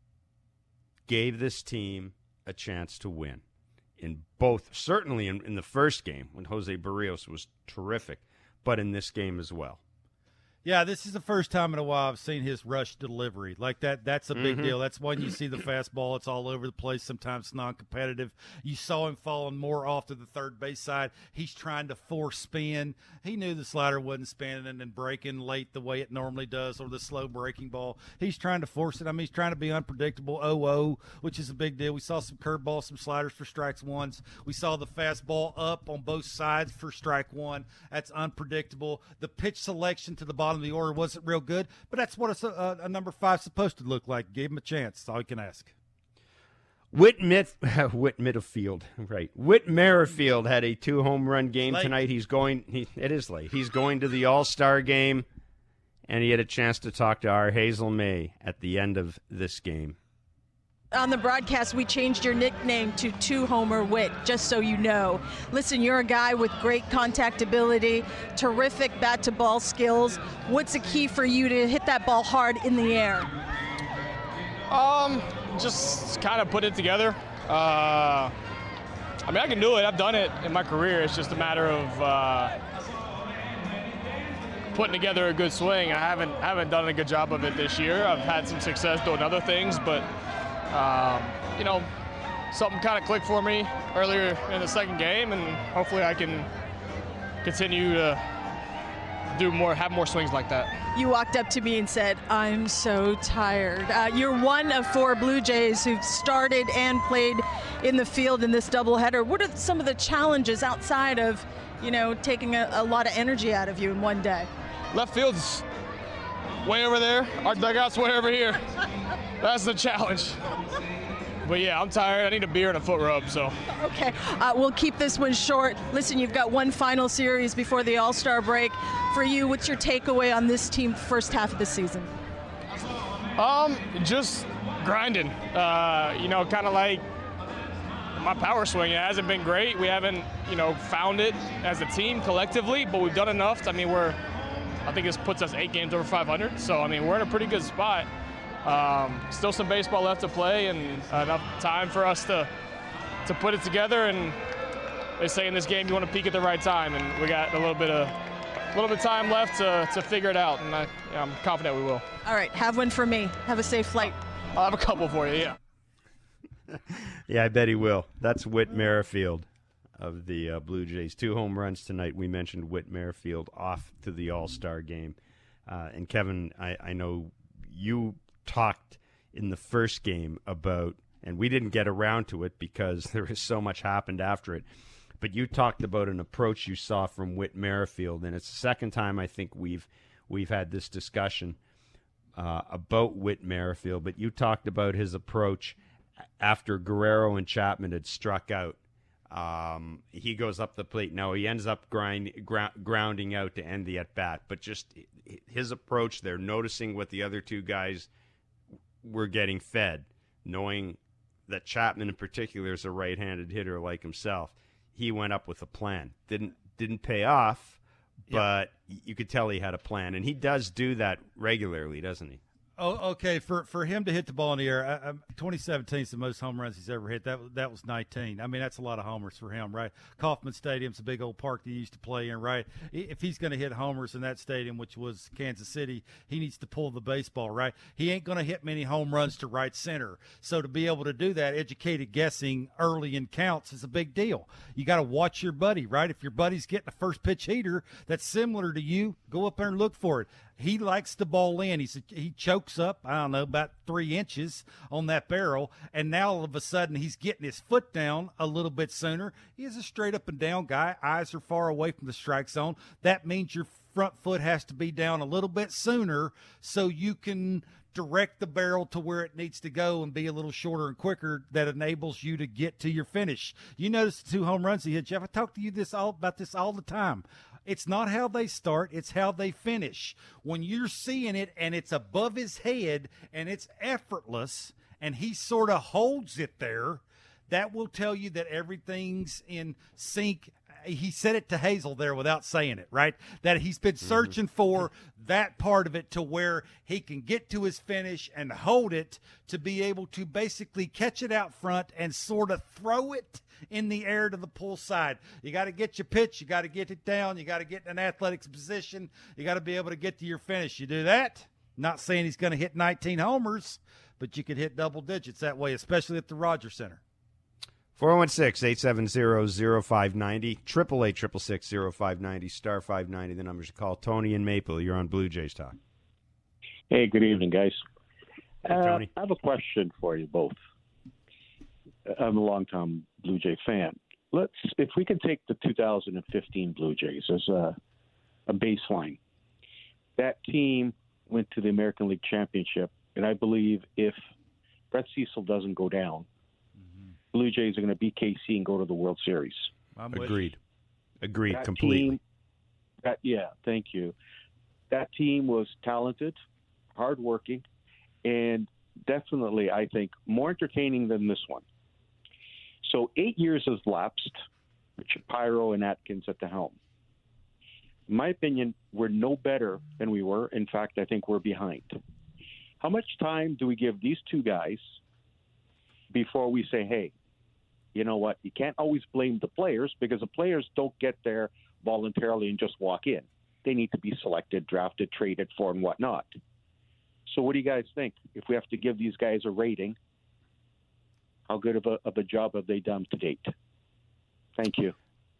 gave this team a chance to win. In both, certainly in, in the first game when Jose Barrios was terrific, but in this game as well. Yeah, this is the first time in a while I've seen his rush delivery. Like that, that's a big mm-hmm. deal. That's when you see the fastball. It's all over the place, sometimes non-competitive. You saw him falling more off to the third base side. He's trying to force spin. He knew the slider wasn't spinning and then breaking late the way it normally does, or the slow breaking ball. He's trying to force it. I mean, he's trying to be unpredictable, oh oh, which is a big deal. We saw some curveballs, some sliders for strikes ones. We saw the fastball up on both sides for strike one. That's unpredictable. The pitch selection to the bottom of the order wasn't real good, but that's what a, a, a number five is supposed to look like. Gave him a chance. That's all you can ask. Whit, Mid- Whit Middlefield, right. Whit Merrifield had a two home run game late. tonight. He's going, he, it is late. He's going to the All-Star game, and he had a chance to talk to our Hazel May at the end of this game. On the broadcast, we changed your nickname to Two-Homer Whit, just so you know. Listen, you're a guy with great contact ability, terrific bat-to-ball skills. What's the key for you to hit that ball hard in the air? Um, just kind of put it together. Uh, I mean, I can do it. I've done it in my career. It's just a matter of uh, putting together a good swing. I haven't haven't done a good job of it this year. I've had some success doing other things, but um, you know, something kind of clicked for me earlier in the second game, and hopefully I can continue to do more, have more swings like that. You walked up to me and said, "I'm so tired." Uh, you're one of four Blue Jays who've started and played in the field in this doubleheader. What are some of the challenges outside of, you know, taking a, a lot of energy out of you in one day? Left field's way over there. Our dugout's way over here. That's the challenge. But yeah, I'm tired. I need a beer and a foot rub, so. Okay, uh, we'll keep this one short. Listen, you've got one final series before the All-Star break. For you, what's your takeaway on this team first half of the season? Um, just grinding. Uh, you know, kind of like my power swing. It hasn't been great. We haven't, you know, found it as a team collectively, but we've done enough. I mean, we're, I think this puts us eight games over five hundred. So, I mean, we're in a pretty good spot. Um, still some baseball left to play and enough time for us to to put it together. And they say in this game you want to peak at the right time, and we got a little bit of a little bit of time left to, to figure it out, and I, yeah, I'm confident we will. All right, have one for me. Have a safe flight. I'll have a couple for you, yeah. Yeah, I bet he will. That's Whit Merrifield of the uh, Blue Jays. Two home runs tonight. We mentioned Whit Merrifield off to the All-Star game. Uh, and Kevin, I, I know you talked in the first game about, and we didn't get around to it because there was so much happened after it, but you talked about an approach you saw from Whit Merrifield, and it's the second time I think we've we've had this discussion. uh, about Whit Merrifield, but you talked about his approach after Guerrero and Chapman had struck out. Um, he goes up the plate. No, he ends up grind, gr- grounding out to end the at-bat. But just his approach there, noticing what the other two guys were getting fed, knowing that Chapman in particular is a right-handed hitter like himself, he went up with a plan. Didn't didn't pay off, but yep. you could tell he had a plan. And he does do that regularly, doesn't he? Oh, okay. For for him to hit the ball in the air, I, I, twenty seventeen is the most home runs he's ever hit. That that was nineteen. I mean, that's a lot of homers for him, right? Kauffman Stadium's a big old park that he used to play in, right? If he's going to hit homers in that stadium, which was Kansas City, he needs to pull the baseball, right? He ain't going to hit many home runs to right center. So to be able to do that, educated guessing early in counts is a big deal. You got to watch your buddy, right? If your buddy's getting a first pitch heater that's similar to you, go up there and look for it. He likes the ball in. He's, he chokes up, I don't know, about three inches on that barrel, and now all of a sudden he's getting his foot down a little bit sooner. He is a straight up and down guy. Eyes are far away from the strike zone. That means your front foot has to be down a little bit sooner so you can direct the barrel to where it needs to go and be a little shorter and quicker. That enables you to get to your finish. You notice the two home runs he hit, Jeff. I talk to you this all about this all the time. It's not how they start, it's how they finish. When you're seeing it and it's above his head and it's effortless and he sort of holds it there, that will tell you that everything's in sync. He said it to Hazel there without saying it, right? That he's been searching for that part of it to where he can get to his finish and hold it to be able to basically catch it out front and sort of throw it in the air to the pull side. You got to get your pitch. You got to get it down. You got to get in an athletics position. You got to be able to get to your finish. You do that. Not saying he's going to hit nineteen homers, but you could hit double digits that way, especially at the Rogers Center. four oh one six, eight seven zero, zero five nine zero, triple eight, triple six, zero five nine zero, star five ninety, the numbers to call. Tony and Maple, you're on Blue Jays Talk. Hey, good evening, guys. Hey, uh, Tony. I have a question for you both. I'm a longtime Blue Jay fan. Let's, if we can take the two thousand fifteen Blue Jays as a, a baseline. That team went to the American League Championship, and I believe if Brett Cecil doesn't go down, Blue Jays are going to beat K C and go to the World Series. I'm Agreed. Agreed that completely. Team, that, yeah, thank you. That team was talented, hardworking, and definitely, I think, more entertaining than this one. So eight years has lapsed with Shapiro and Atkins at the helm. In my opinion, we're no better than we were. In fact, I think we're behind. How much time do we give these two guys before we say, hey, you know what, you can't always blame the players because the players don't get there voluntarily and just walk in. They need to be selected, drafted, traded for, and whatnot. So what do you guys think? If we have to give these guys a rating, how good of a, of a job have they done to date? Thank you.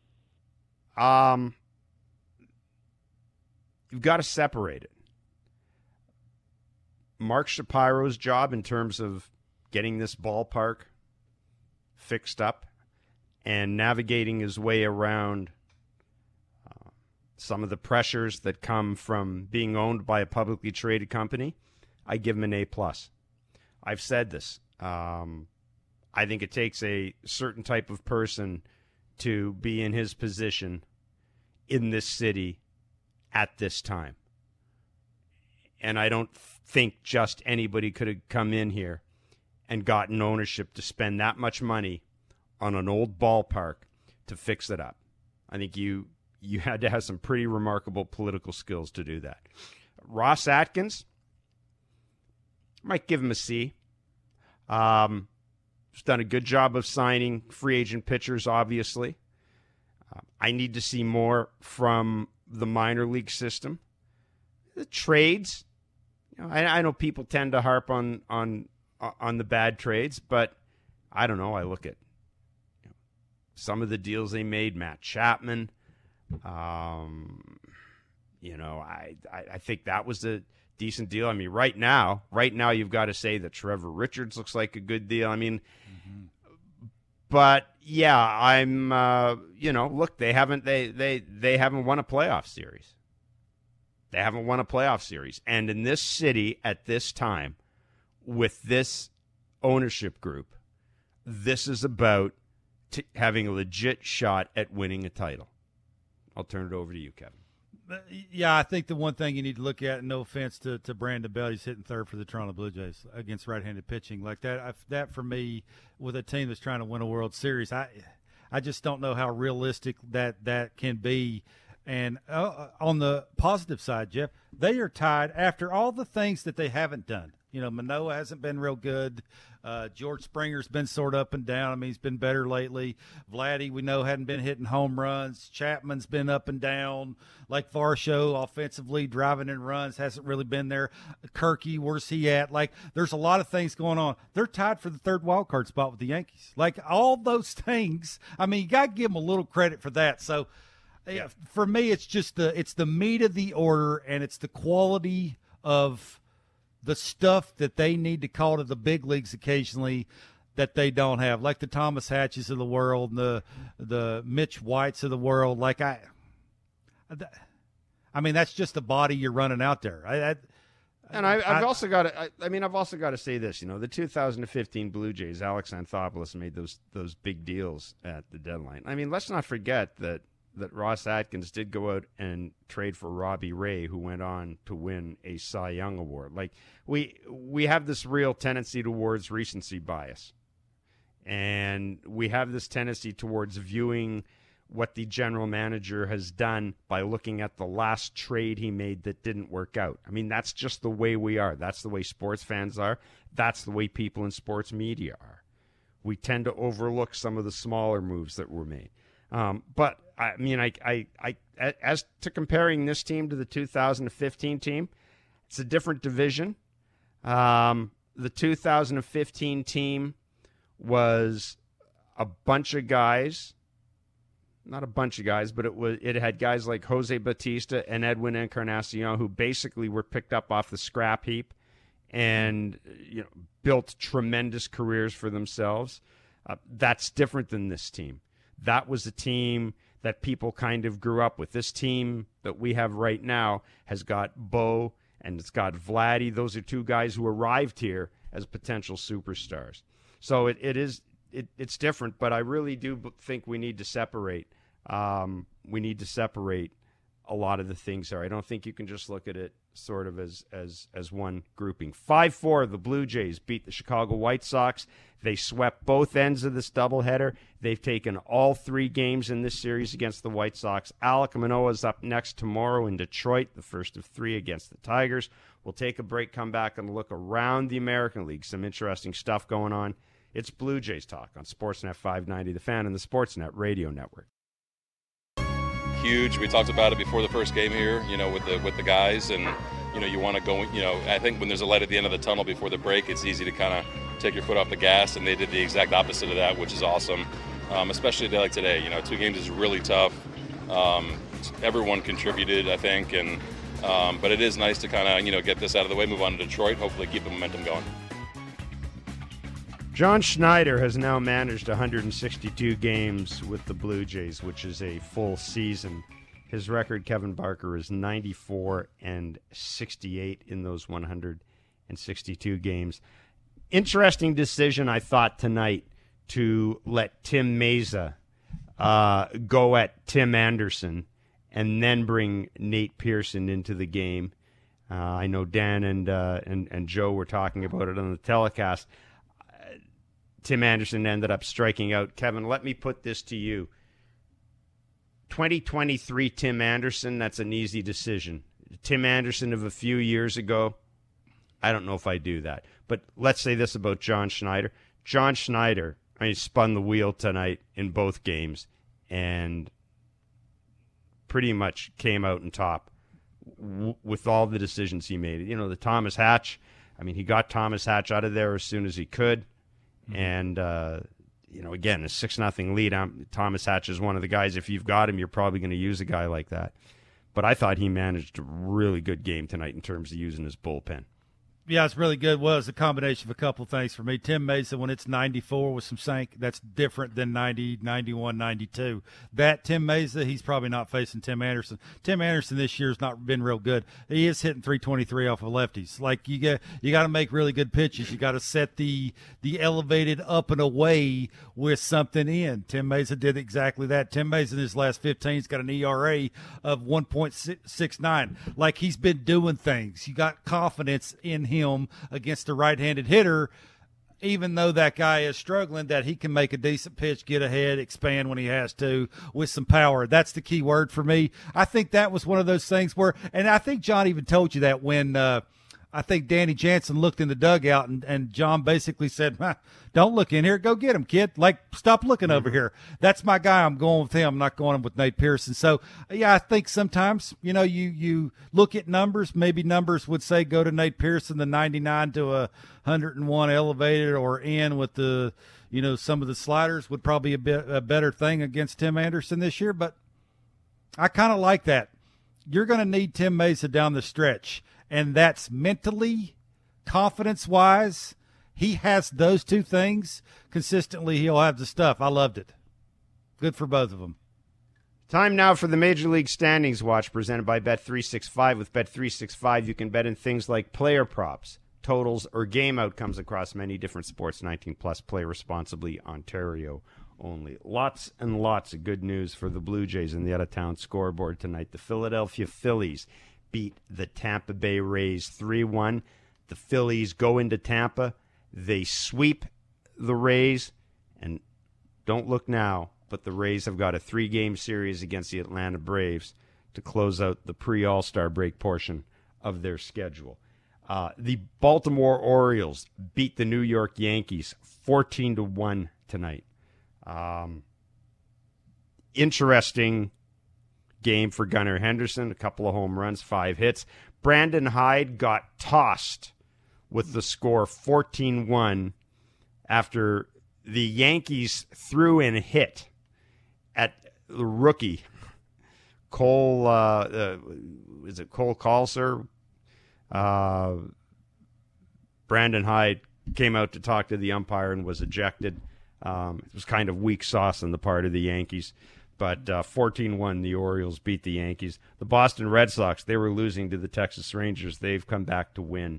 Um, you've got to separate it. Mark Shapiro's job in terms of getting this ballpark fixed up and navigating his way around uh, some of the pressures that come from being owned by a publicly traded company, I give him an A plus. I've said this. Um, I think it takes a certain type of person to be in his position in this city at this time. And I don't think just anybody could have come in here and gotten ownership to spend that much money on an old ballpark to fix it up. I think you you had to have some pretty remarkable political skills to do that. Ross Atkins, might give him a C. Um, he's done a good job of signing free agent pitchers, obviously. Uh, I need to see more from the minor league system. The trades, you know, I, I know people tend to harp on on on the bad trades, but I don't know. I look at you know, some of the deals they made. Matt Chapman, um, you know, I, I I think that was a decent deal. I mean, right now, right now, you've got to say that Trevor Richards looks like a good deal. I mean, mm-hmm. but yeah, I'm, uh, you know, look, they haven't they they they haven't won a playoff series. They haven't won a playoff series. And in this city at this time, with this ownership group, this is about t- having a legit shot at winning a title. I'll turn it over to you, Kevin. Yeah, I think the one thing you need to look at, and no offense to, to Brandon Bell, he's hitting third for the Toronto Blue Jays against right-handed pitching. Like that, I, that for me, with a team that's trying to win a World Series, I I just don't know how realistic that, that can be. And uh, on the positive side, Jeff, they are tied after all the things that they haven't done. You know, Manoah hasn't been real good. Uh, George Springer's been sort of up and down. I mean, he's been better lately. Vladdy, we know, hadn't been hitting home runs. Chapman's been up and down. Like Varsho, offensively, driving in runs, hasn't really been there. Kirky, where's he at? Like, there's a lot of things going on. They're tied for the third wild card spot with the Yankees. Like, all those things, I mean, you got to give them a little credit for that. So, yeah, for me, it's just the it's the meat of the order, and it's the quality of the stuff that they need to call to the big leagues occasionally that they don't have, like the Thomas Hatches of the world, and the the Mitch Whites of the world. Like I, I mean, that's just the body you're running out there. I, I and I, I've I, also got to. I, I mean, I've also got to say this. You know, the two thousand fifteen Blue Jays, Alex Anthopoulos made those those big deals at the deadline. I mean, let's not forget that. that Ross Atkins did go out and trade for Robbie Ray, who went on to win a Cy Young Award. Like, we we have this real tendency towards recency bias. And we have this tendency towards viewing what the general manager has done by looking at the last trade he made that didn't work out. I mean, that's just the way we are. That's the way sports fans are. That's the way people in sports media are. We tend to overlook some of the smaller moves that were made. Um, but I mean, I, I, I, as to comparing this team to the two thousand fifteen team, it's a different division. Um, the two thousand fifteen team was a bunch of guys, not a bunch of guys, but it was, it had guys like Jose Bautista and Edwin Encarnacion, who basically were picked up off the scrap heap and, you know, built tremendous careers for themselves. Uh, that's different than this team. That was a team that people kind of grew up with. This team that we have right now has got Bo and it's got Vladdy. Those are two guys who arrived here as potential superstars. So it, it is it, it's different, but I really do think we need to separate. Um, we need to separate a lot of the things there. I don't think you can just look at it sort of as as as one grouping. five four, the Blue Jays beat the Chicago White Sox. They swept both ends of this doubleheader. They've taken all three games in this series against the White Sox. Alek Manoah is up next tomorrow in Detroit, the first of three against the Tigers. We'll take a break, come back, and look around the American League. Some interesting stuff going on. It's Blue Jays Talk on Sportsnet five ninety, The Fan, and the Sportsnet Radio Network. Huge. We talked about it before the first game here, you know, with the with the guys, and you know, you want to go, you know, I think when there's a light at the end of the tunnel before the break, it's easy to kind of take your foot off the gas, and they did the exact opposite of that, which is awesome, um, especially a day like today. You know, two games is really tough. Um, everyone contributed, I think, and um, but it is nice to kind of, you know, get this out of the way, move on to Detroit, hopefully keep the momentum going. John Schneider has now managed one hundred sixty-two games with the Blue Jays, which is a full season. His record, Kevin Barker, is ninety-four and sixty-eight in those one hundred sixty-two games. Interesting decision, I thought, tonight to let Tim Meza uh, go at Tim Anderson and then bring Nate Pearson into the game. Uh, I know Dan and, uh, and and Joe were talking about it on the telecast. Tim Anderson ended up striking out. Kevin, let me put this to you. twenty twenty-three Tim Anderson, that's an easy decision. Tim Anderson of a few years ago, I don't know if I do that. But let's say this about John Schneider. John Schneider, I mean, spun the wheel tonight in both games and pretty much came out on top w- with all the decisions he made. You know, the Thomas Hatch, I mean, he got Thomas Hatch out of there as soon as he could. And, uh, you know, again, a six nothing lead. I'm, Thomas Hatch is one of the guys, if you've got him, you're probably going to use a guy like that. But I thought he managed a really good game tonight in terms of using his bullpen. Yeah, it's really good. Well, it's a combination of a couple things for me. Tim Mesa, when it's ninety-four with some sink, that's different than ninety, ninety-one, ninety-two. That Tim Mesa, he's probably not facing Tim Anderson. Tim Anderson this year's not been real good. He is hitting three twenty-three off of lefties. Like, you get, you got to make really good pitches. You got to set the the elevated up and away with something in. Tim Mesa did exactly that. Tim Mesa in his last fifteen has got an E R A of one point six nine. Like, he's been doing things. You got confidence in him against a right-handed hitter, even though that guy is struggling, that he can make a decent pitch, get ahead, expand when he has to with some power. That's the key word for me. I think that was one of those things where, and I think John even told you that when uh, I think Danny Jansen looked in the dugout and, and John basically said, don't look in here. Go get him, kid. Like, stop looking over here. That's my guy. I'm going with him. I'm not going with Nate Pearson. So, yeah, I think sometimes, you know, you, you look at numbers. Maybe numbers would say go to Nate Pearson, the ninety-nine to a one hundred one elevated, or in with the, you know, some of the sliders would probably be a, bit, a better thing against Tim Anderson this year. But I kind of like that. You're going to need Tim Mesa down the stretch. And that's mentally, confidence-wise. He has those two things. Consistently, he'll have the stuff. I loved it. Good for both of them. Time now for the Major League Standings Watch presented by Bet three sixty-five. With Bet three sixty-five, you can bet in things like player props, totals, or game outcomes across many different sports. nineteen plus, play responsibly, Ontario only. Lots and lots of good news for the Blue Jays in the out-of-town scoreboard tonight. The Philadelphia Phillies beat the Tampa Bay Rays three one. The Phillies go into Tampa. They sweep the Rays. And don't look now, but the Rays have got a three-game series against the Atlanta Braves to close out the pre-All-Star break portion of their schedule. Uh, the Baltimore Orioles beat the New York Yankees fourteen to one tonight. Um, interesting game for Gunnar Henderson, a couple of home runs, five hits. Brandon Hyde got tossed with the score fourteen one after the Yankees threw in a hit at the rookie Cole, uh, uh, is it Cole Calser? Uh, Brandon Hyde came out to talk to the umpire and was ejected. Um, it was kind of weak sauce on the part of the Yankees. But uh, fourteen one, the Orioles beat the Yankees. The Boston Red Sox, they were losing to the Texas Rangers. They've come back to win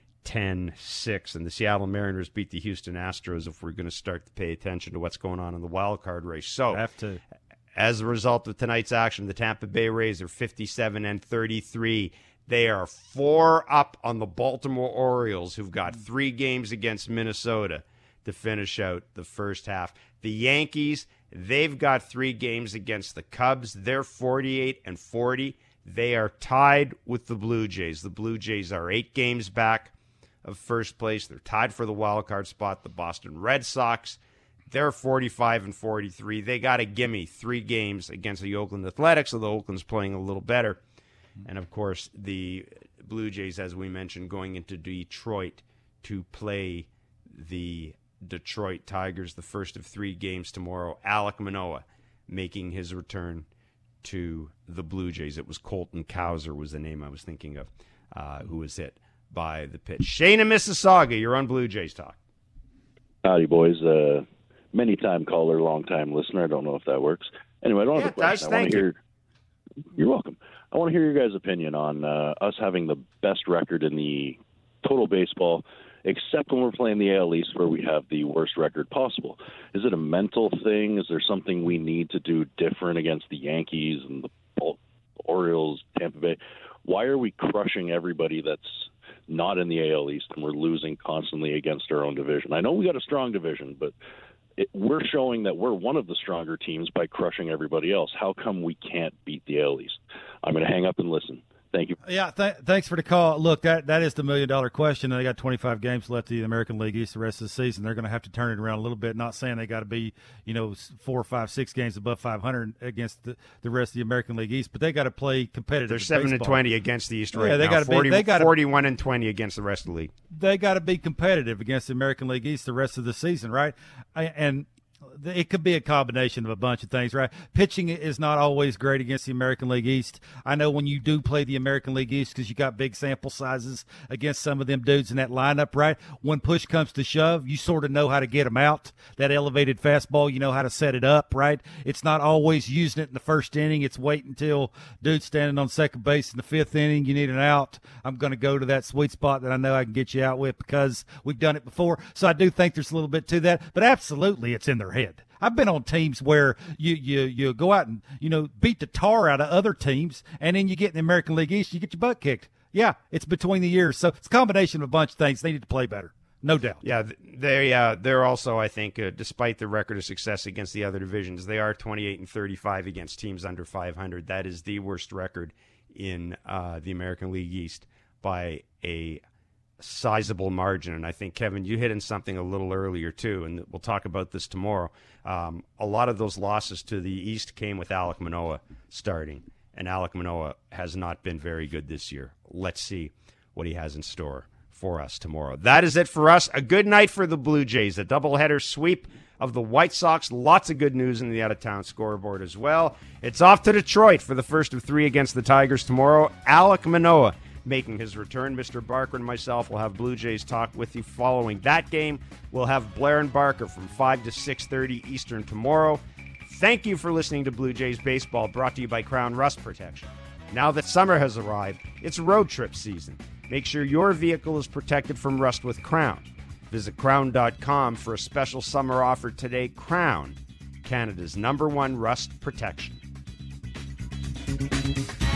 ten six. And the Seattle Mariners beat the Houston Astros, if we're going to start to pay attention to what's going on in the wild card race. So, have to. As a result of tonight's action, the Tampa Bay Rays are fifty-seven and thirty-three. They are four up on the Baltimore Orioles, who've got three games against Minnesota to finish out the first half. The Yankees, they've got three games against the Cubs. They're forty-eight and forty. They are tied with the Blue Jays. The Blue Jays are eight games back of first place. They're tied for the wild card spot. The Boston Red Sox, they're forty-five and forty-three. They got a gimme three games against the Oakland Athletics, although Oakland's playing a little better. And, of course, the Blue Jays, as we mentioned, going into Detroit to play the Detroit Tigers, the first of three games tomorrow. Alek Manoah making his return to the Blue Jays. It was Colton Cowser was the name I was thinking of, uh, who was hit by the pitch. Shane in Mississauga, you're on Blue Jays Talk. Howdy, boys. Uh, many-time caller, long-time listener. I don't know if that works. Anyway, I don't yeah, have a question. Does, I want you. to hear. You're welcome. I want to hear your guys' opinion on uh, us having the best record in the total baseball, except when we're playing the A L East, where we have the worst record possible. Is it a mental thing? Is there something we need to do different against the Yankees and the Orioles, Tampa Bay? Why are we crushing everybody that's not in the A L East and we're losing constantly against our own division? I know we got a strong division, but it, we're showing that we're one of the stronger teams by crushing everybody else. How come we can't beat the A L East? I'm going to hang up and listen. Thank you. Yeah, th- thanks for the call. Look, that, that is the million-dollar question. They got twenty-five games left of the American League East the rest of the season. They're going to have to turn it around a little bit, not saying they got to be, you know, four, five, six games above five hundred against the, the rest of the American League East, but they got to play competitive They're seven baseball. and twenty against the East right yeah, they now. Gotta forty, be, they gotta, forty-one and twenty against the rest of the league. They got to be competitive against the American League East the rest of the season, right? I, and It could be a combination of a bunch of things, right? Pitching is not always great against the American League East. I know when you do play the American League East, because you got big sample sizes against some of them dudes in that lineup, right? When push comes to shove, you sort of know how to get them out. That elevated fastball, you know how to set it up, right? It's not always using it in the first inning. It's waiting until dude's standing on second base in the fifth inning. You need an out. I'm going to go to that sweet spot that I know I can get you out with because we've done it before. So I do think there's a little bit to that, but absolutely it's in their head. I've been on teams where you, you, you go out and, you know, beat the tar out of other teams, and then you get in the American League East, you get your butt kicked. Yeah, it's between the years. So it's a combination of a bunch of things. They need to play better, no doubt. Yeah, they, uh, they're also, I think, uh, despite the record of success against the other divisions, they are twenty-eight and thirty-five against teams under five hundred. That is the worst record in uh, the American League East by a sizable margin. And I think, Kevin, you hit on something a little earlier too, and we'll talk about this tomorrow. Um, a lot of those losses to the East came with Alek Manoah starting, and Alek Manoah has not been very good this year. Let's see what he has in store for us tomorrow. That is it for us. A good night for the Blue Jays. A doubleheader sweep of the White Sox. Lots of good news in the out-of-town scoreboard as well. It's off to Detroit for the first of three against the Tigers tomorrow. Alek Manoah making his return. Mister Barker and myself will have Blue Jays talk with you following that game. We'll have Blair and Barker from five to six thirty Eastern tomorrow. Thank you for listening to Blue Jays Baseball, brought to you by Crown Rust Protection. Now that summer has arrived, it's road trip season. Make sure your vehicle is protected from rust with Crown. Visit crown dot com for a special summer offer today. Crown, Canada's number one rust protection.